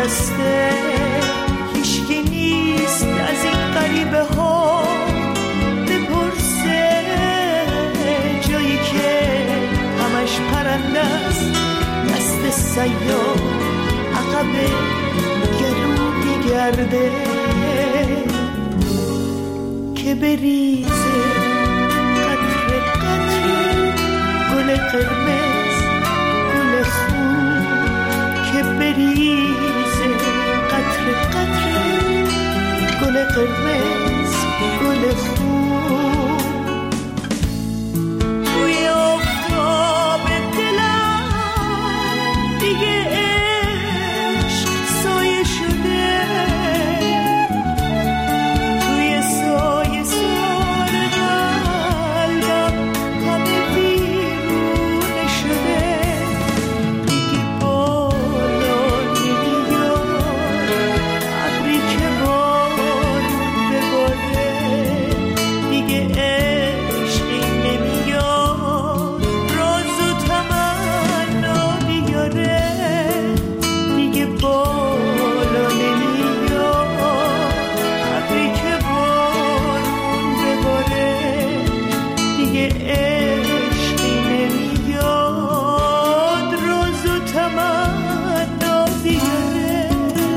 درسته، هیچکی نیست از این غریبه ها بپرسه، جایی که همش پرنده است، دست سیاه عقب گلو بگرده که بریزه قطره قطره گل قرمز گل خون، که بریزه قطره قطره گل قرمز گل خون. توی آفتاب دلم دیگه عشق سایه شده، توی سایه سار قلبم همه بیرونه شده، دیگه بالا نمیاد ابری که بارون بباره، دیگه عشقی نمیاد راز و تمنا بیاره، دیگه بالا نمیاد ابری که بارون بباره، دیگه عشقی نمیاد راز و تمنا بیاره.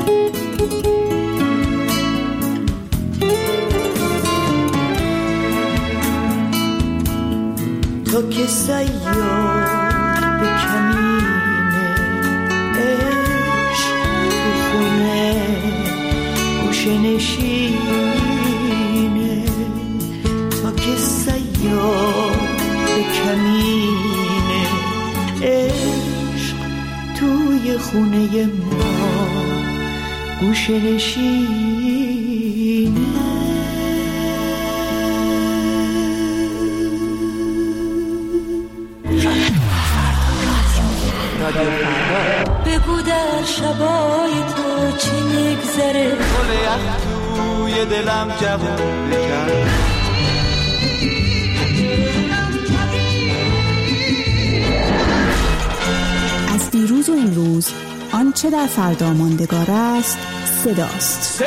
تو که سیاد به کمینه عشق تو خونه گوشه نشینه، تو که سیاد به کمینه عشق توی خونه ما گوشه نشینه. بگو در شبای تو چی میگذره، گل یخ توی دلم جوون بکن، از دیروز و امروز آنچه در فردا ماندگار است صداست.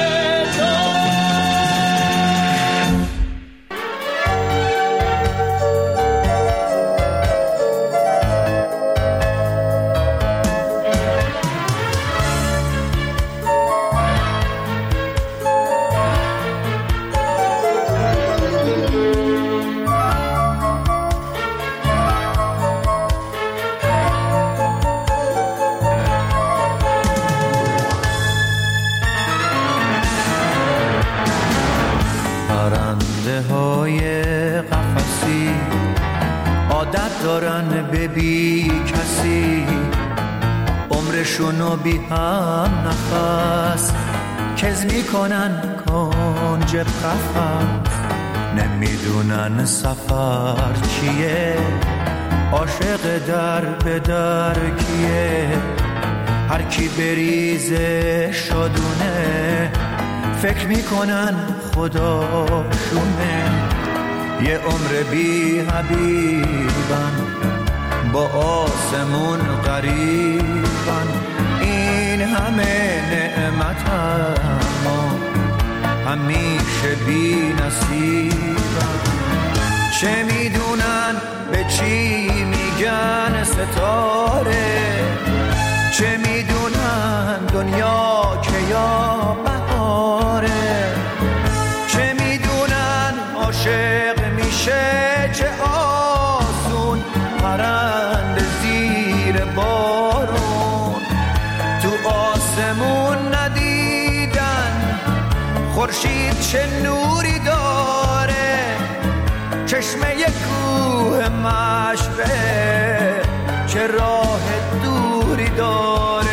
پرنده های قفسی عادت دارن به بی کسی، عمرشونو بی هم نفس کز میکنن کنج قفس، نمیدونن سفر چیه، عاشق در به در کیه، هر کی بریزه شدونه فکر میکنن خداشونه، یه عمر بی حبیبن با آسمون قریبن، این همه نعمت اما همیشه بی نصیبن، چه میدونن به چی میگن ستاره، چه میدونن دنیا که یا بهاره، چه میدونن عاشق میشه چه آسون، پرنده زیر بارون تو آسمون ندیدن خورشید چه نوری داره، چشمه کوه مشبه چه راه دوری داره.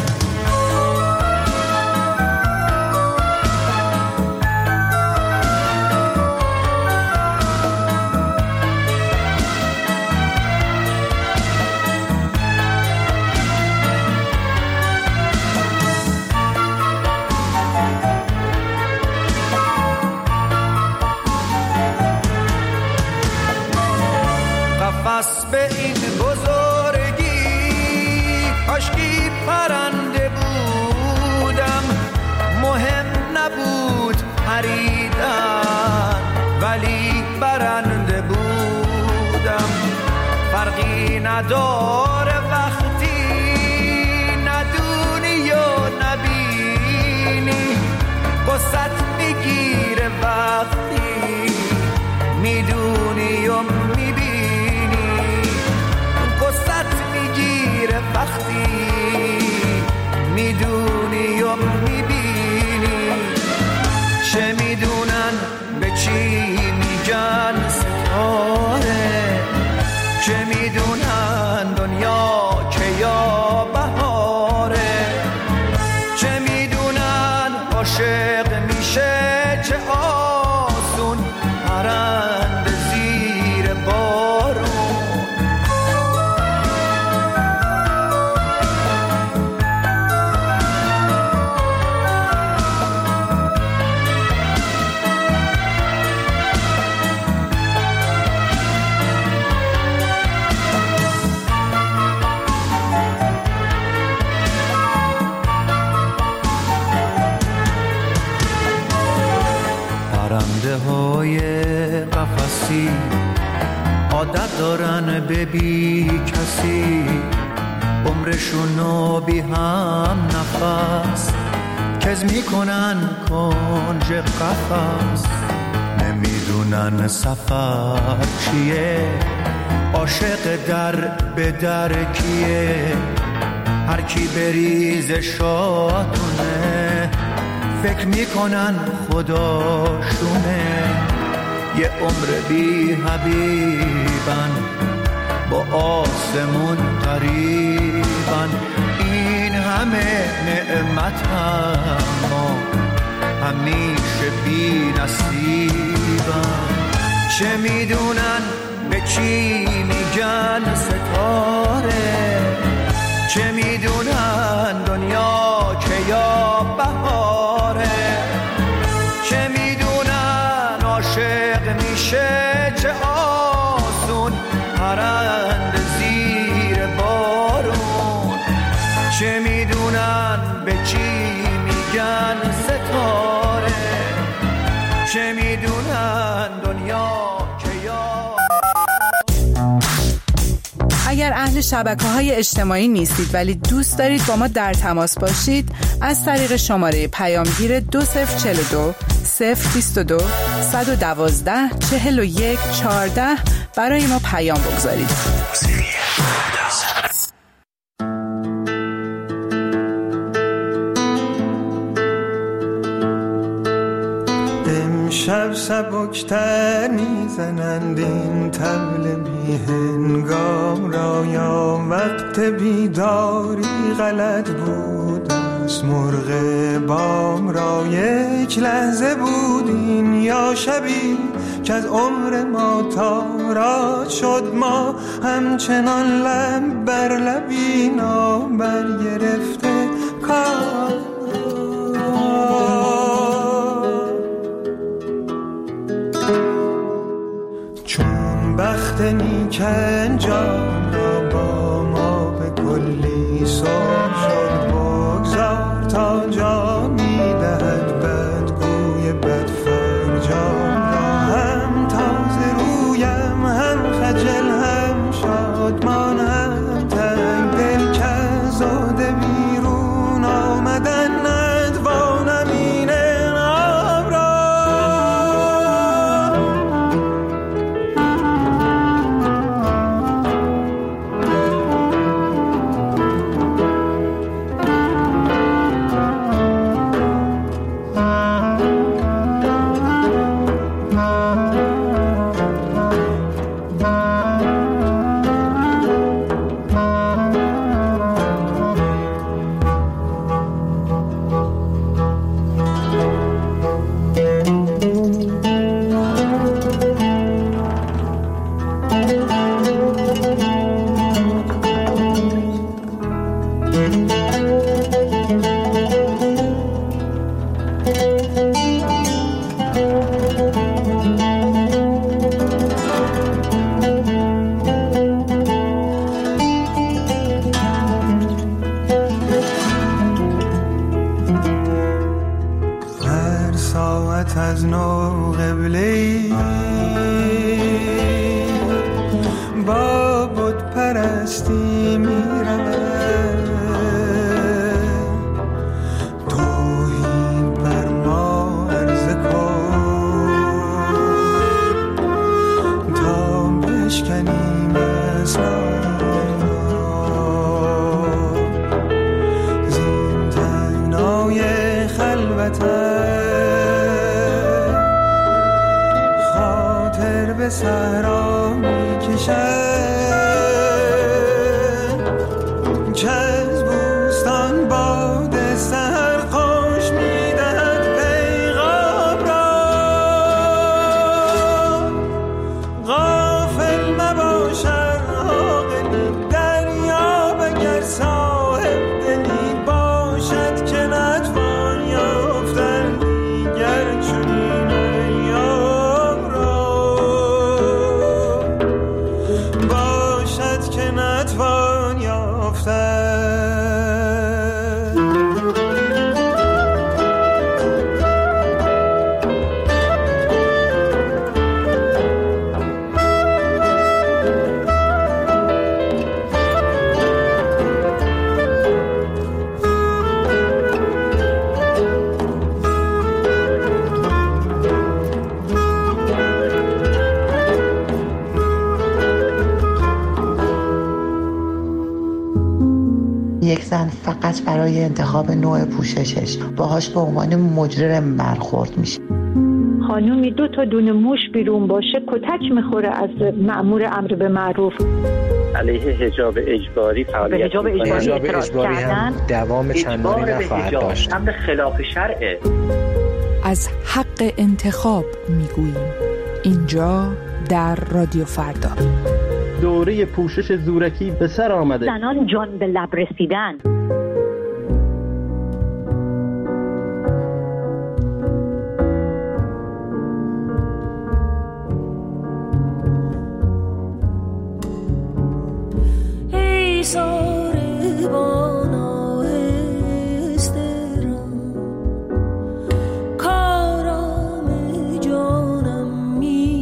قفس به این بزرگی کاشکی پرنده بود، نبود پریدن، ولی برنده بودم. فرقی نداره وقتی ندونی و نبینی، قصت میگیره وقتی میدونی و میبینی، قصت میگیره وقتی میدونی و میبینی. چه میدونن به چی میگن ستاره، چه میدونن دنیا که یا بهاره، چه میدونن عاشق میشه چه آسون پرنده زیر بارون. پرنده های قفسی عادت دارن به بی کسی، عمرشونو بی هم نفس کز میکنن کنج قفس. نمیدونن سفر چیه، عاشق در به در کیه، هر کی بریز شاتونه فکر میکنن خداشونه. یه عمر بی حبیبن با آسمون قریبن، این همه نعمت اما همیشه بی نصیبن. چه میدونن به چی میگن ستاره، چه میدونن دنیا که یا بهاره، چه میدونن عاشق میشه چه آسون پرنده زیر بارون. چه میدونن به چی میگن ستاره، چه میدونن دنیا که یا. اگر اهل شبکه‌های اجتماعی نیستید ولی دوست دارید با ما در تماس باشید، از طریق شماره پیامگیر 2042 022 112 41 14 برای ما پیام بگذارید. امشب سبکتر میزنند این طبل بی هنگام را، یا وقت بیداری غلط بود از مرغ بام را. یک لحظه بود این یا شبی که از عمر ما تارا شد، ما همچنان لب بر لبی نابر گرفته کار. چون بخت نیک انجام را با ما به کلی سر شد، بگذار تا جا میدهد بدگوی بدفرجام را. هم تازه رویم هم خجل هم شادمان هم تنگ دل که زاده بیرون آمدن ندوانم این انعام را. هستی میرود توهین بر ما عرضه کن تا بشکنیم اسرار زین تنهای خلوتت خاطر به صحرا میکشد که از بوستان باد سحر خوش میدهد پیغام را غافل مباشد عاقلی دریاب اگر صاحب دلی باشد که نتوان یافتن دیگر چنین ایام را باشد که نتوان یافتن یک زن فقط برای انتخاب نوع پوششش باهاش به عنوان مجرم برخورد میشه. خانومی 2 تا دونه موش بیرون باشه کتک میخوره از مأمور امر به معروف. علیه حجاب اجباری فعالیت حجاب اجباری هم دوام چندانی نخواهد داشت. امر خلاف شرعه. از حق انتخاب میگوییم اینجا در رادیو فردا. دوره پوشش زورکی به سر آمده. زنان جان به لب رسیدن. ای ساربان آهسته را کارام جانم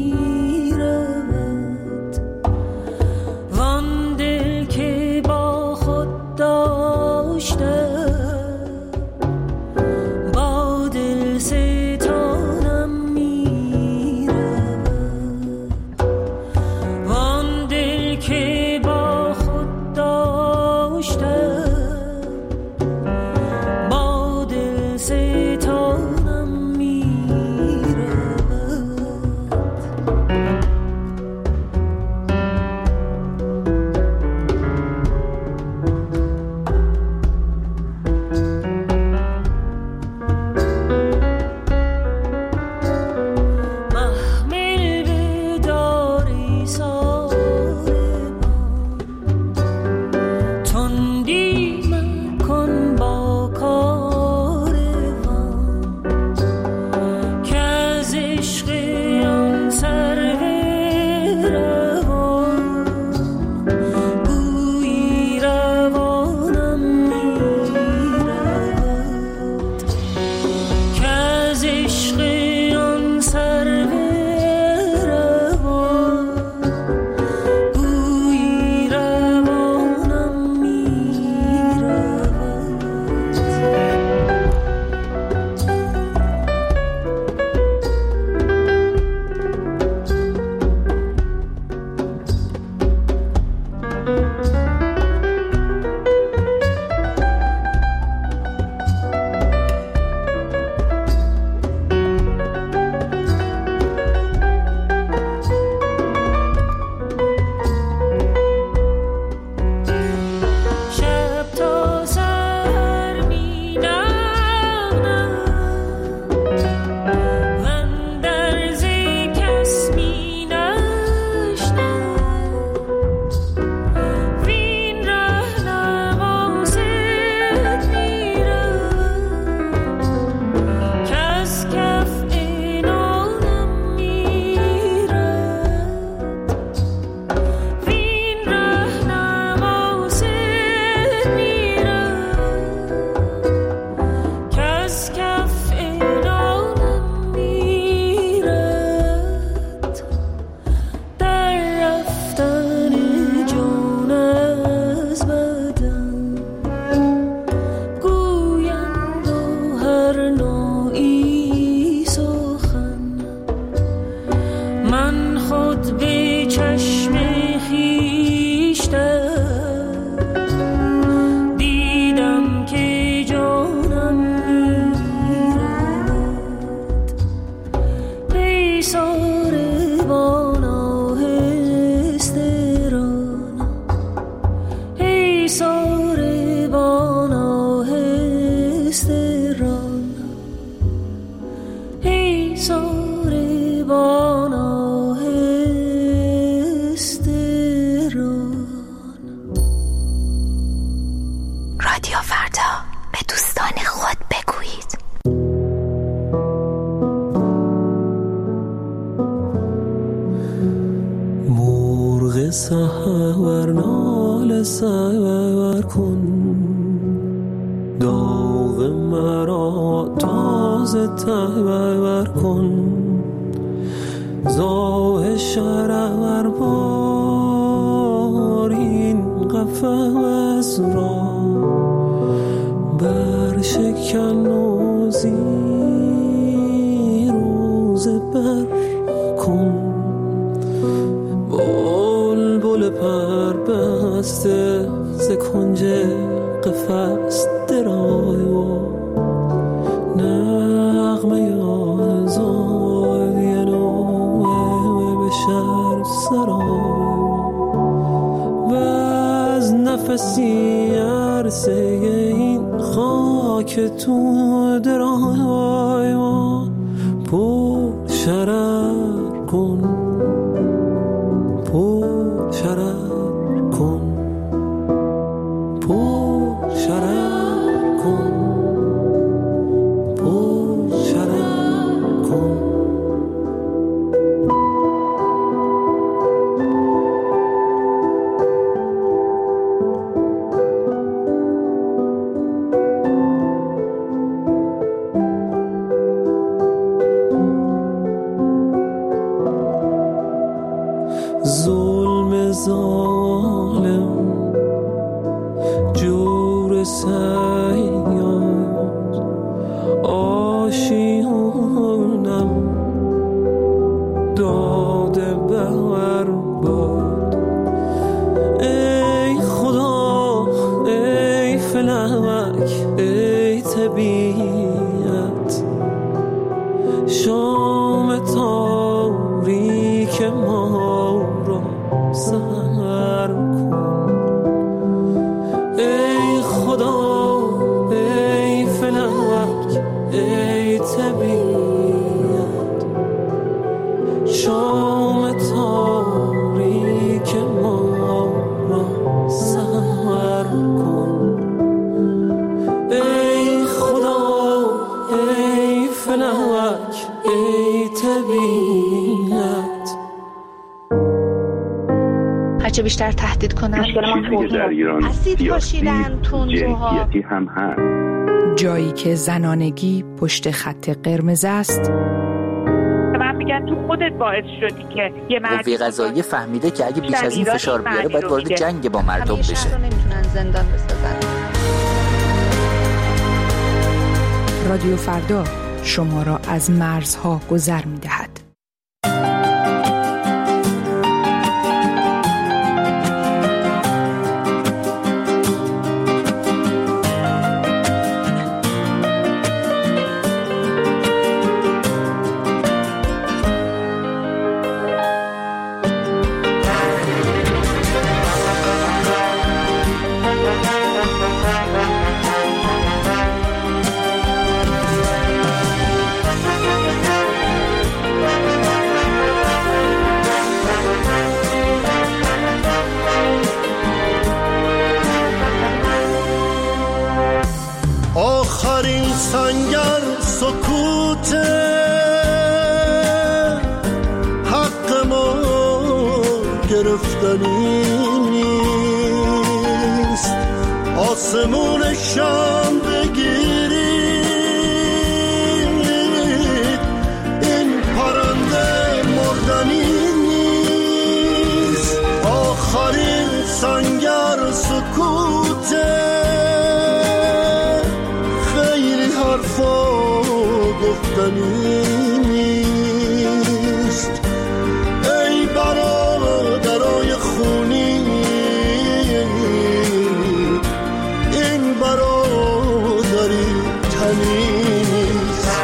میرود وان دل که با خود داشته با دل ستانم میرود وان دل که با خود داشته سحر نال سحر کن داغ مرا تازه تبر کن زاه شرر بار این قفس را بر شکن و زیر و زبر کن بلبل پر بسته ز کنج قفس درای و نغمه آزادی نوع بشر سرای و از نفسی عرصه این خاک تو درای و پر شرر کن پر شرر کن پر شرر کن پر شرر کن ظلم ظالم جور سیاد آشیانم داده بر باد ای خدا ای فلک ای طبیعت شام تاریک ما سحر کن ای خدا ای فلک ای طبیعت شام تاریک ما را سحر کن ای خدا ای فلک ای طبیعت هرچه بیشتر تهدید کنن چیزی در ایران اسید پاشیدن جنسیتی هم هست. جایی که زنانگی پشت خط قرمز است. من میگن تو خودت باعث شدی که یه قوه قضاییه فهمیده که اگه بیش از این فشار بیاره باید وارد جنگ با مردم بشه. نمیتونن زندان بسازن. رادیو فردا شما را از مرزها گذر میدهد. آخرین سنگر سکوت حق ما گرفتنی نیست آسمون شام بگیرید این پرنده مردنی نیست آخرین سنگر سکوت حرفا گفتنی نیست ای برادرای خونی این برادری تنی نیست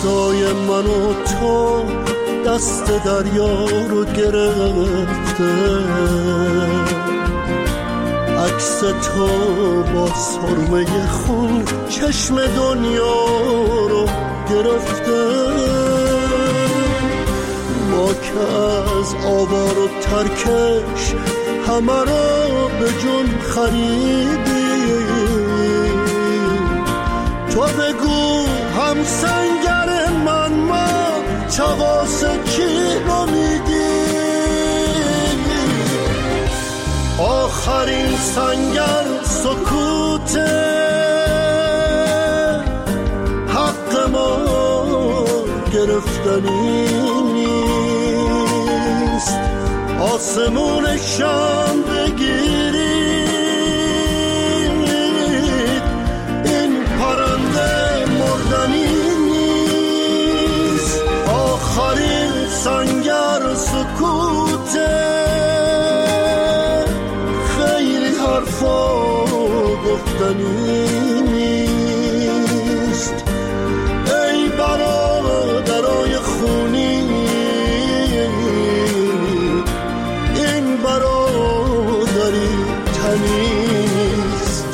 عکسای من و تو دست دریا رو گرفته، عکس تو با سرمه خون چشم دنیا رو گرفته. ما که از آوار و ترکش همه را به جون خریدیم، تو بگو هم سنگر من چغاس کی رو میدی؟ آخرین سنگر سکوته، حق ما گرفتنی نیست. آسمون شام بگیرید، این پرنده مردنی نیست. آخرین سنگر سکوته، خیلی حرفا گفتنی نیست. ای برادرای خونی، این برادری تنی نیست.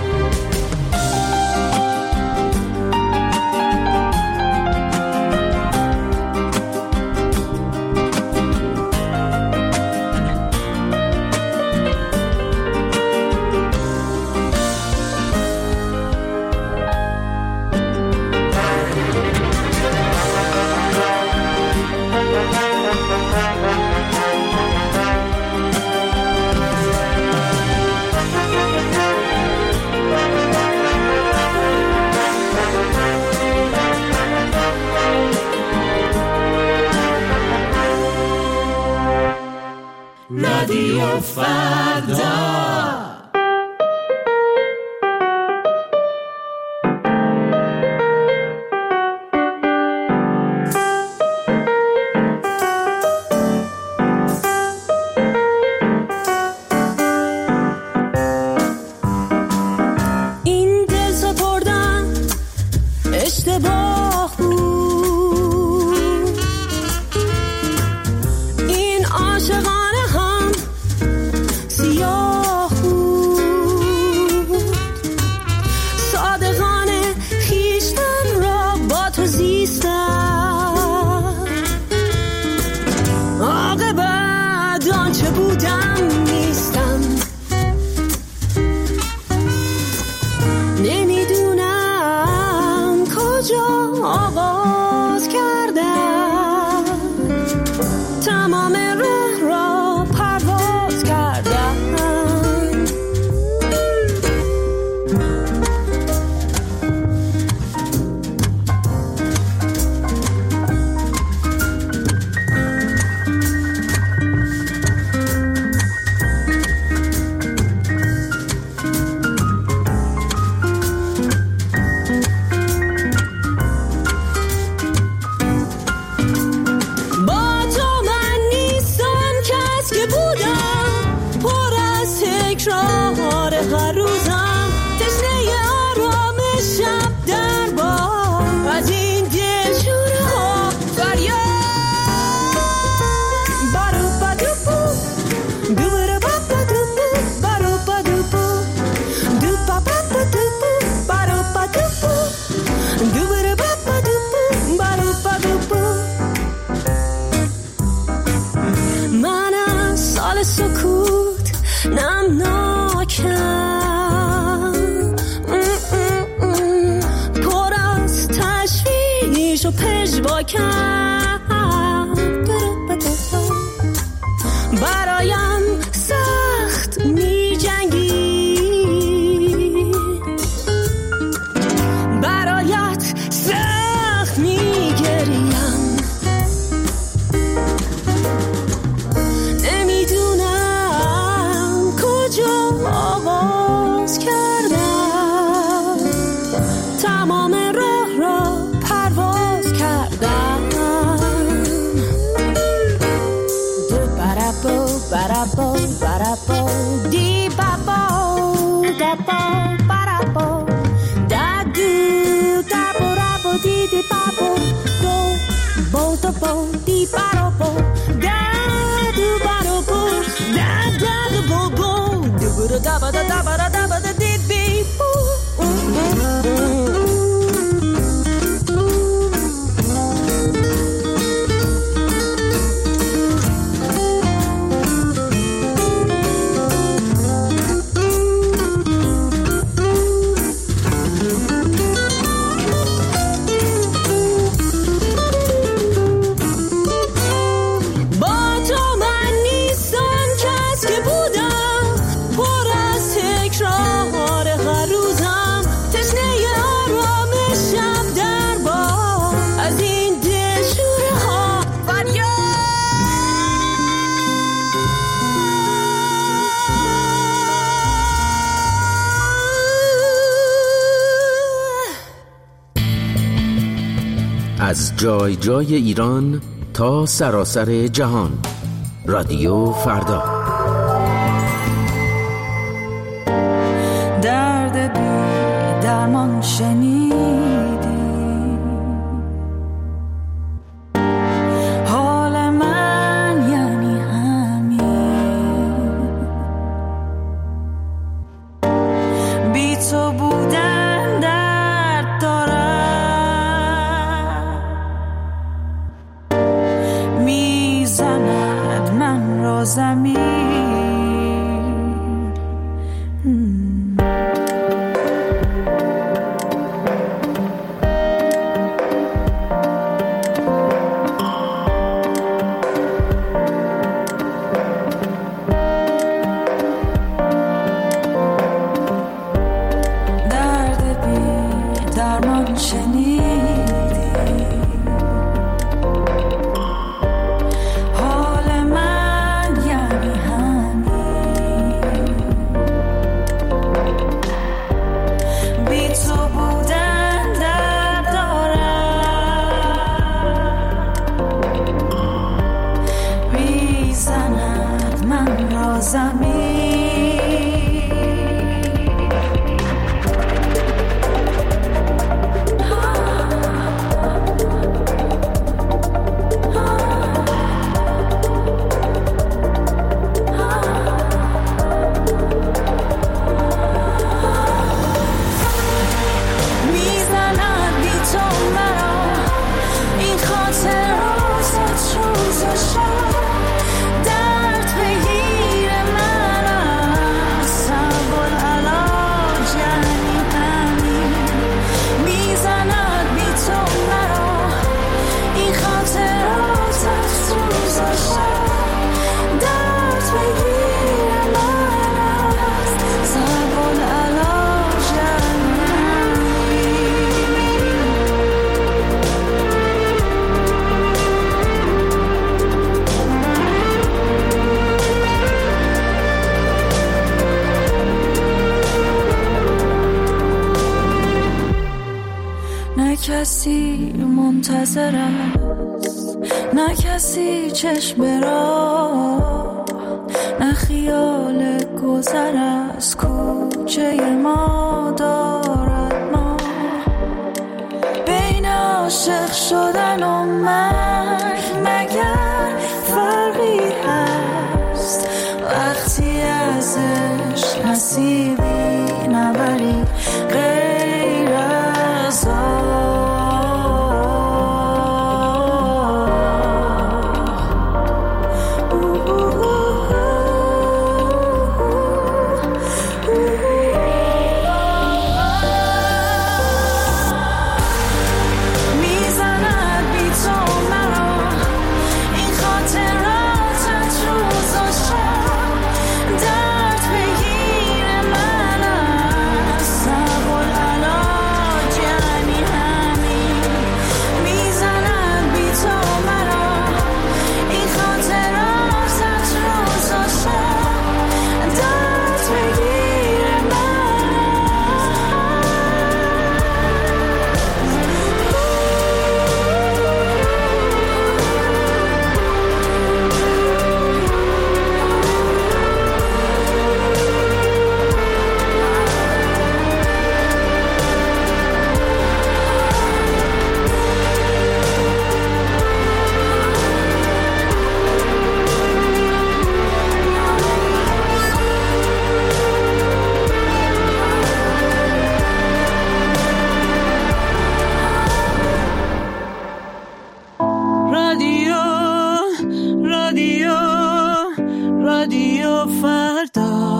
رادیو فردا. این دل سپردن اشتباه بود، این عاشقانه هم سیاه بود. صادقانه خیشتن را با تو زیستم، عاقبت آنچه بودم نیستم. نمیدونم کجا آغاز کردم، تمام راه را پرواز کردم. با تو من نیستم کس که بودم، پر از تکرار هر روزم، تشنه آرامشم در بام، از این دلشوره ها فریاد. بارو بادوبو دوباره بابادوبو، بارو بادوبو دوبا بابادوبو، بارو بادوبو دوباره بابادوبو، بارو بادوبو. من از سال سکوت نمناکم، پر از تشویش و پژواکم. برایم سخت می جنگی، برایت سخت می گریم. نمیدونم کجا آغاز کردم، تمام راه را پرواز کردم. دو برابو برابو از جای جای ایران تا سراسر جهان. رادیو فردا. درد بی درمان شنیدی، حال من یعنی همین، بی تو بودن درد دارم، میزند من را زمین. کسی منتظر است، نه کسی چشم را، نه خیال گذر از کوچه ما دارد. ما بین عاشق شدن و مرگ مگر فرقی هست؟ وقتی از عشق نصیبی نبری غیر از درد بگیر من رادیو فردا.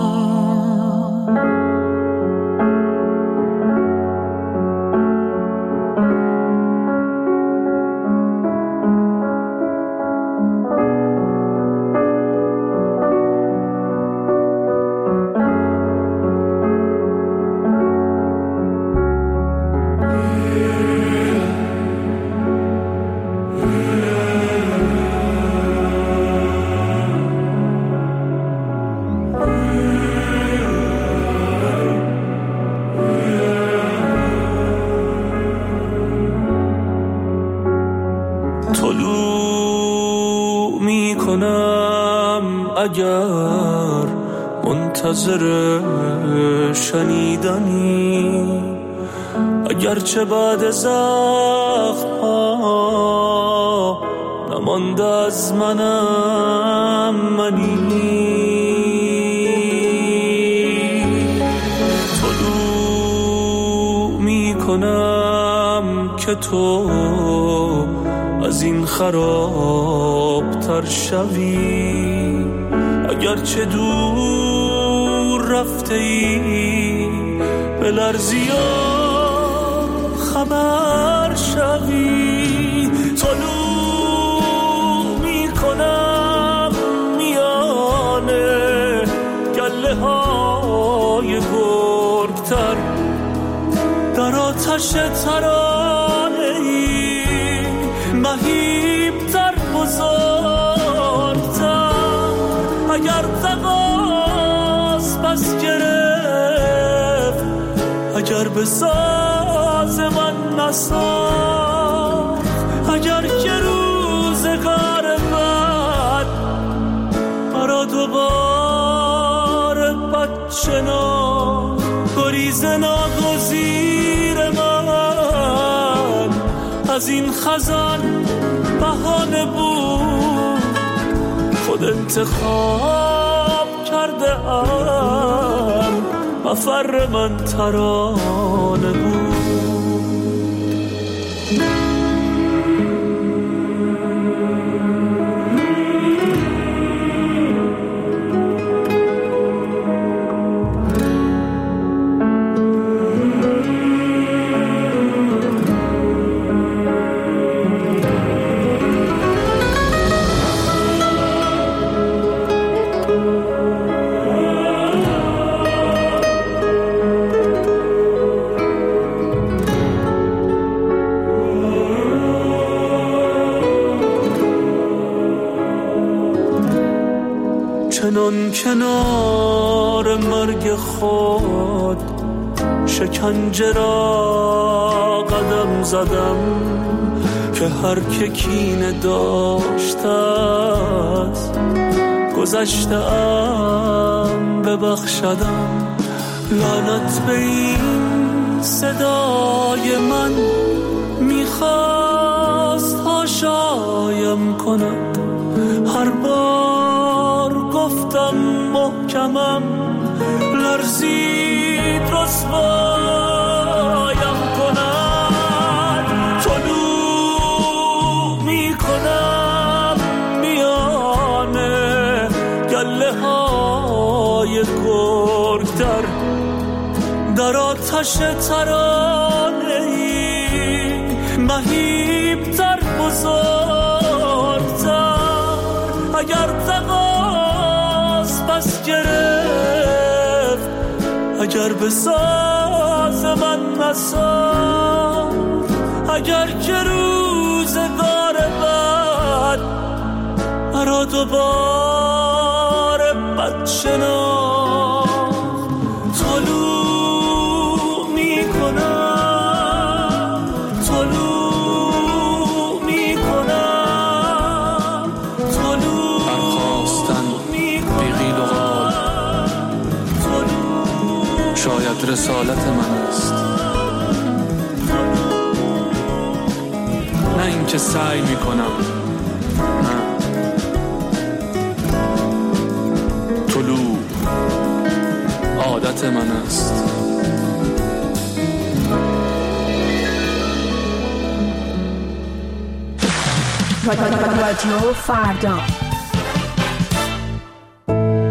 اگر منتظر شنیدنی، اگرچه بعد زخم ها نمانده از منم منی، طلوع می کنم که تو از این خراب تر شوی، اگرچه دور رفته ای به لرزی خبر شوی. طلوع می کنم میانه گله های گرگتر، در آتش ترانه ای مهیبتر بزرگتر. اگر تقاس پس گرفت، اگر به ساز من نساخت، اگر که روزگار بد مرا دوباره بد شناخت، گریز ناگزیر من از این خزان بهانه بود، خود انتخاب کرده ام مفر من ترانه بود. چنان کنار مرگ خود شکنجه را قدم زدم، که هر که کینه داشته است گذشته‌ام ببخشدم. لعنت به این صدای من میخواست هاشایم کند، هر بار گفتم محکمم لرزید رسوایم کند. طلوع می کنم میانه گله های گرگتر، در آتش ترانه ای مهیبتر بزرگتر. اگر تقاس پس گرفت، اگر به ساز من نساخت، اگر که روزگار بد مرا دوباره بد شناخت، طلوع می کنم، طلوع می کنم، طلوع برخواستن بیغیل و غال شاید رسالت من است، نه اینکه سعی می کنم، نه. طلوع عادت من است. رادیو فردا.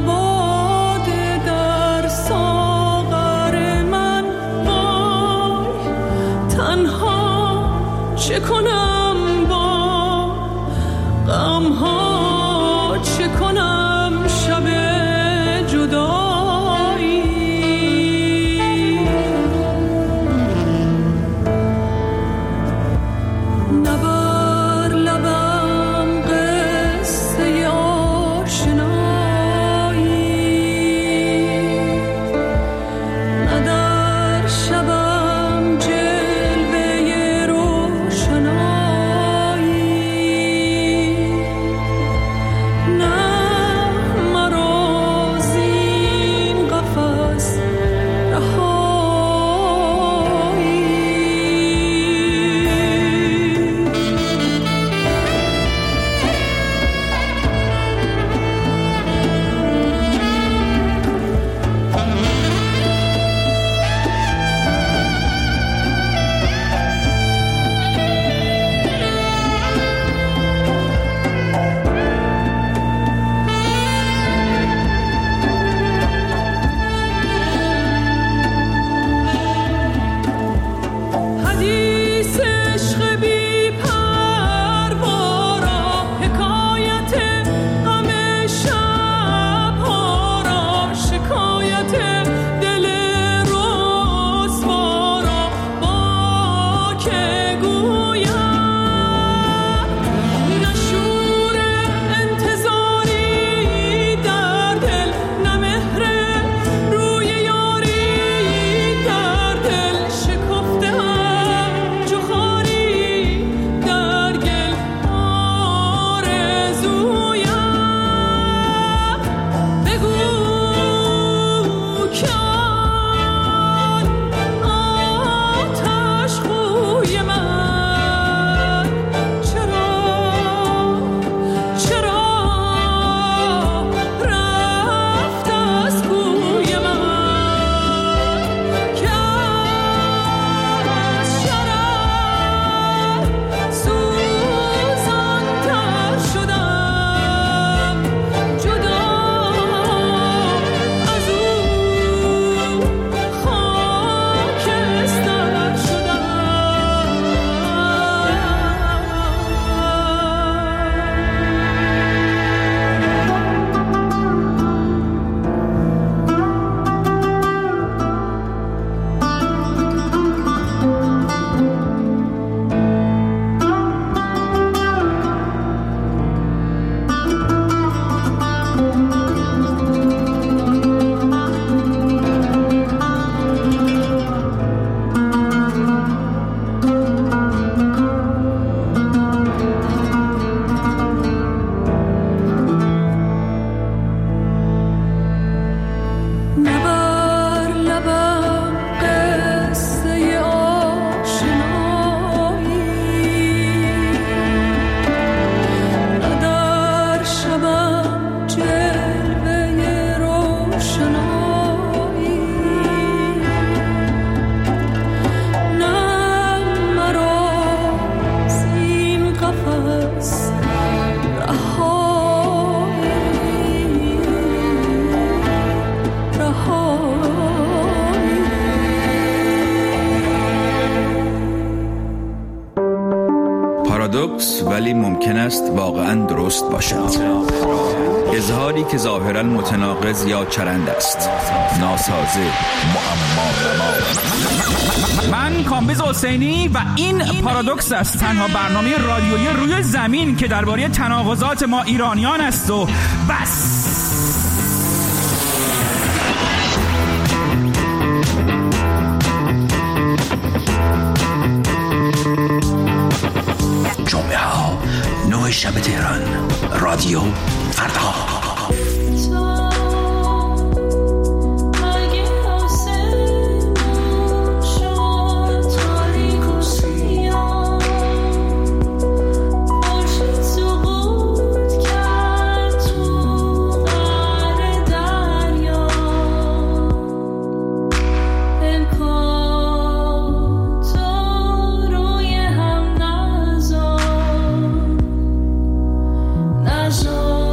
پارادوکس ولی ممکن است واقعا درست باشد. اظهاری که ظاهرا متناقض یا چرند است، ناسازه، معما. من کامبیز حسینی و این پارادوکس است، تنها برنامه رادیویی روی زمین که درباره تناقضات ما ایرانیان است و بس. جمعه ها 9 شب تهران، رادیو فردا. So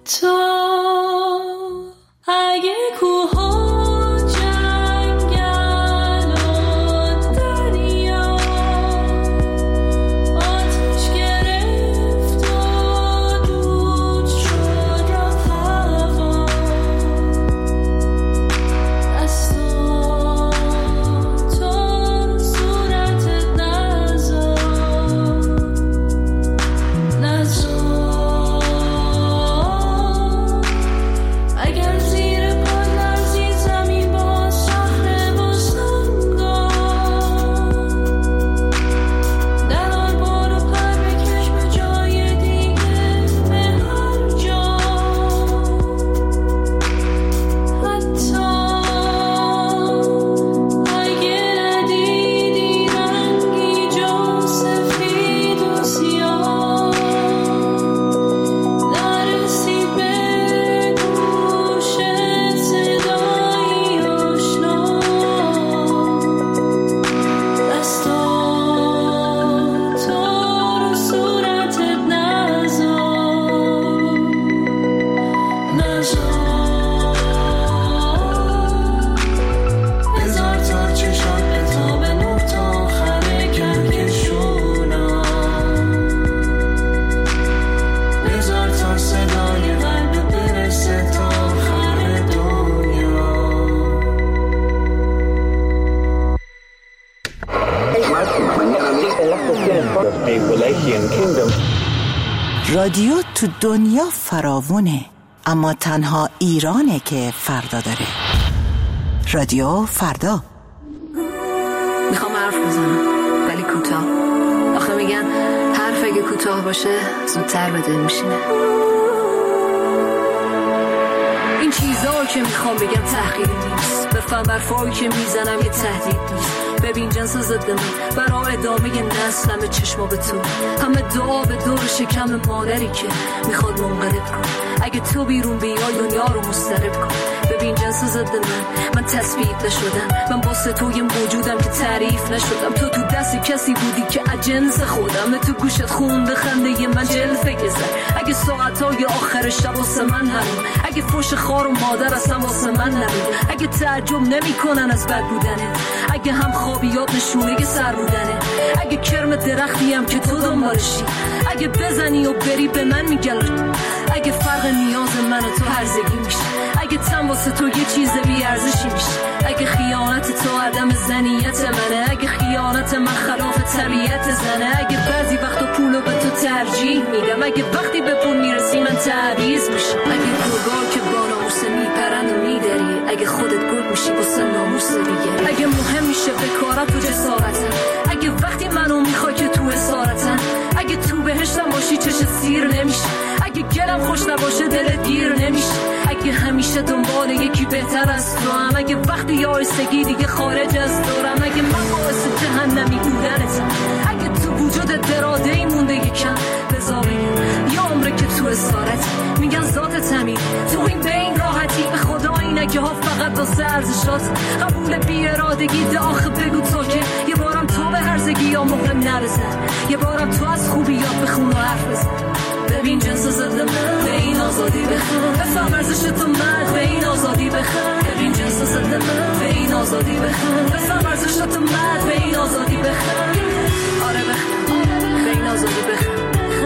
تو اگه کوها جنگل و دریا آتیش گرفت و دود شد رفت هوا دستا تو رو صورتت نذار اگر زیر پا لرزی زمین با صخره و سنگا در آن برو پر بکش به جای دیگه به هر جا حتی اگه دیدی رنگی جو سفید و سیاه نرسید به گوشت صدایی آشنا دستا تو رو صورتت نذار بذار تا چشات بتابه نور تا آخر کهکشونا بذار تا صدای قلب برسه تا آخر دنیا رادیو تو دنیا فراوونه، اما تنها ایرانه که فردا داره. رادیو فردا. میخوام حرف بزنم ولی کوتاه. آخه میگن حرف اگه کوتاه باشه زودتر به دل میشینه. این چیزا که میخوام بگم تحقیری نیست، بفهم برفایی که میزنم یه تهدید نیست. ببین جنس ضد من برای ادامه نسلم چشما به تو، همه دعا به دور شکم مادری که میخواد منقلب کن. اگه تو بیرون بیای دنیا رو مضطرب کن. ببین جنس ضد من تثبیت نشدم، من واسه تو یه موجودم که تعریف نشدم. تو دست کسی بودی که اجنس خودم، تو گوشت خونده خنده من جلفه گذر. اگه ساعتای آخر شب واسه من همین، اگه فوش خار و مادر اصلا واسه من نبود، اگه تعجب نمی کنن از بد بودنه، اگه هم خوابیات نشونه سر بودنه، اگه کرم درختیم که تو دنبالشی، اگه بزنی و بری به من میگل، اگه فرق نیاز من و تو هرزگی میشه، اگه تن واسه تو یه چیز بیارزشی میشه، اگه خیانت تو عدم زنیت منه، اگه خیانت من خلاف طبیعت زنه، اگه بعضی وقتا پولو به تو ترجیح میدم، اگه وقتی به پول میرسی من تعویض میشم، اگه گرگا که با ناموس میپرن و میدری، اگه خودت گل میشی واسه ناموس دیگه، اگه مهم میشه بکارت و جسارتن، اگه وقتی منو میخوای که تو اسارتن، اگه تو بهشتم باشی چش سیر نمیشه، اگه گلم خوش نباشه دل دیر نمیشه، اگه همیشه دنبال یکی بهتر از تو هم، اگه وقتی یائسگی دیگه خارج از دورم، اگه من باعث جهنمی بودنتم، اگه تو وجودت دراده‌ای مونده یکم بذار بگم یا عمره که تو اسارت میگن ذات تمیز تو این بین راحتی، به خدا اینکه ها فقط واسه ارزشات قبول بی ارادگی ده. آخه بگو تو که یه بارم تو به هرزگی یا مهم نرسن، یه بارم تو از خوبیات بخون و حرف بزن. ببین جنس ضد من به این آزادی بخون، بفهم ارزش تو مرد به این آزادی بخون. ببین جنس ضد من به این آزادی بخون، بفهم ارزش تو مرد به این آزادی بخون. آره بخون به این آزادی بخون.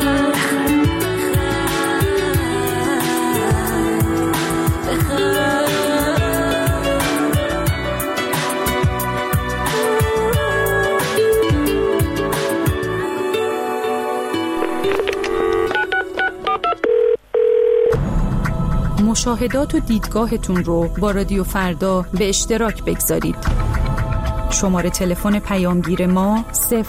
مشاهدات و دیدگاهتون رو با رادیو فردا به اشتراک بگذارید. شماره تلفن پیامگیر ما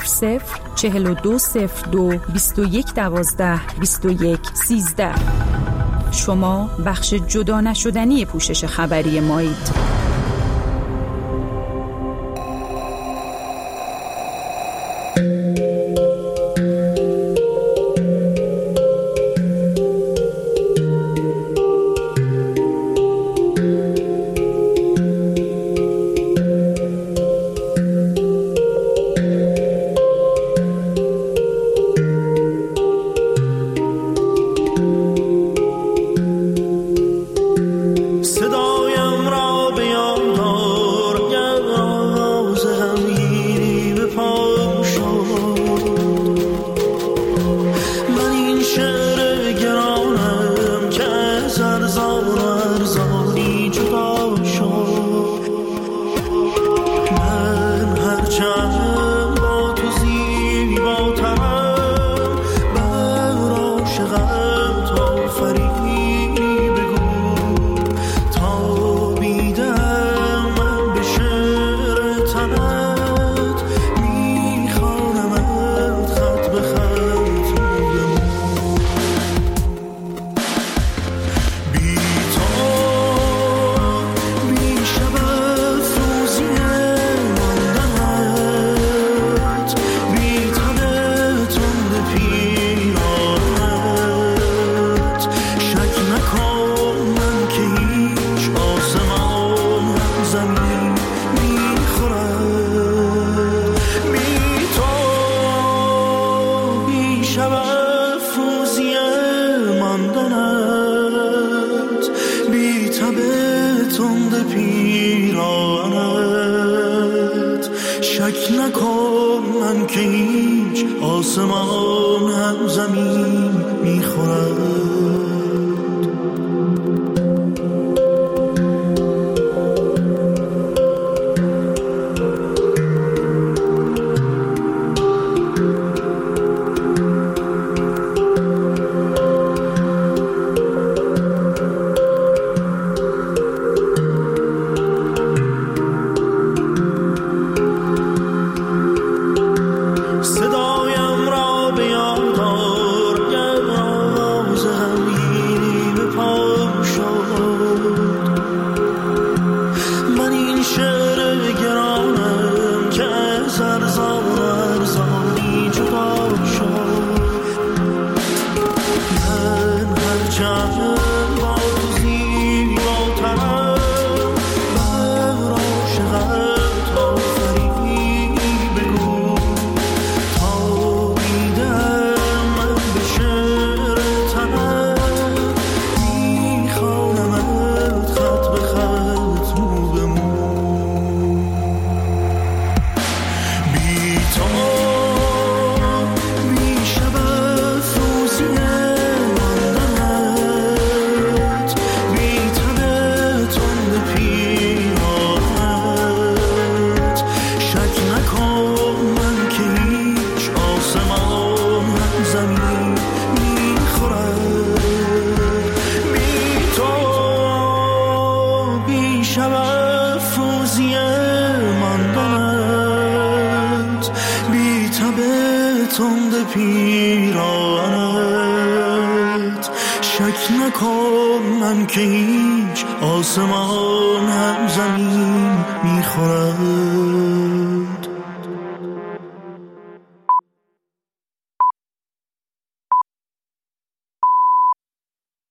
00420221122113. شما بخش جدا نشدنی پوشش خبری مایید. آسمان هم زمین میخورد. پیرانت شک نکن من که هیچ آسمان هم زمین میخورد.